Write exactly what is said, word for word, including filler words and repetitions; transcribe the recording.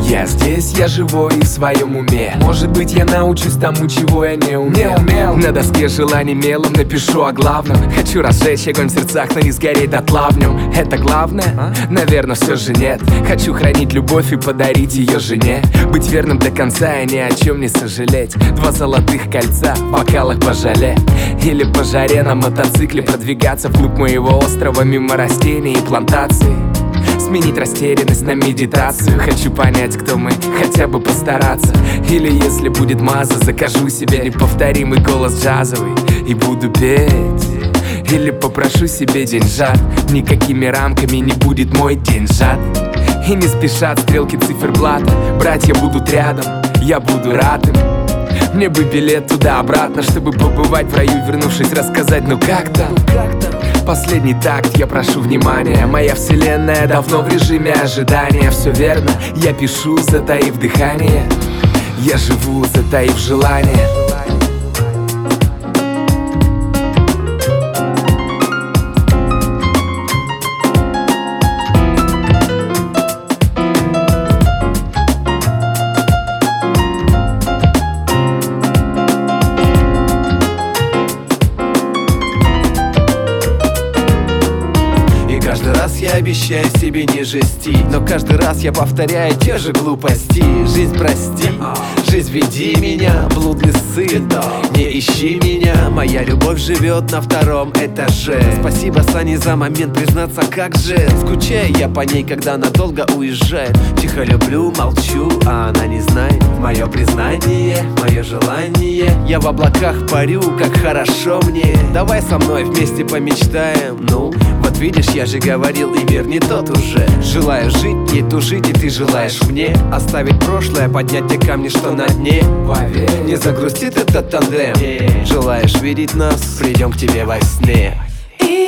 Я здесь, я живой и в своем уме. Может быть, я научусь тому, чего я не умел, не умел. На доске желаний мелом напишу о главном. Хочу разжечь огонь в сердцах, но не сгореть дотла в нем. Это главное? А? Наверное, все же нет. Хочу хранить любовь и подарить ее жене. Быть верным до конца и ни о чем не сожалеть. Два золотых кольца в бокалах пожале. Или по жаре на мотоцикле продвигаться вглубь моего острова мимо растений и плантаций. Сменить растерянность на медитацию. Хочу понять, кто мы, хотя бы постараться. Или если будет маза, закажу себе неповторимый голос джазовый и буду петь. Или попрошу себе деньжат. Никакими рамками не будет мой деньжат. И не спешат стрелки циферблата. Братья будут рядом, я буду рад им. Мне бы билет туда-обратно, чтобы побывать в раю, вернувшись, рассказать, ну как там? Последний такт, я прошу внимания. Моя вселенная давно в режиме ожидания. Все верно, я пишу, затаив дыхание. Я живу, затаив желание. Каждый раз я обещаю себе не жестить, но каждый раз я повторяю те же глупости. Жизнь, прости, жизнь, веди меня, блудный сын, не ищи меня. Моя любовь живет на втором этаже. Спасибо, Сане, за момент признаться, как же скучаю я по ней, когда надолго уезжает. Тихо люблю, молчу, а она не знает. Мое признание, мое желание. Я в облаках парю, как хорошо мне. Давай со мной вместе помечтаем. Ну, вот видишь, я же говорил, и мир не тот уже. Желаю жить, не тужить, и ты желаешь мне оставить прошлое, поднять те камни, что на дне. Поверь, не загрустит этот тандем. Желаешь видеть нас, придем к тебе во сне. И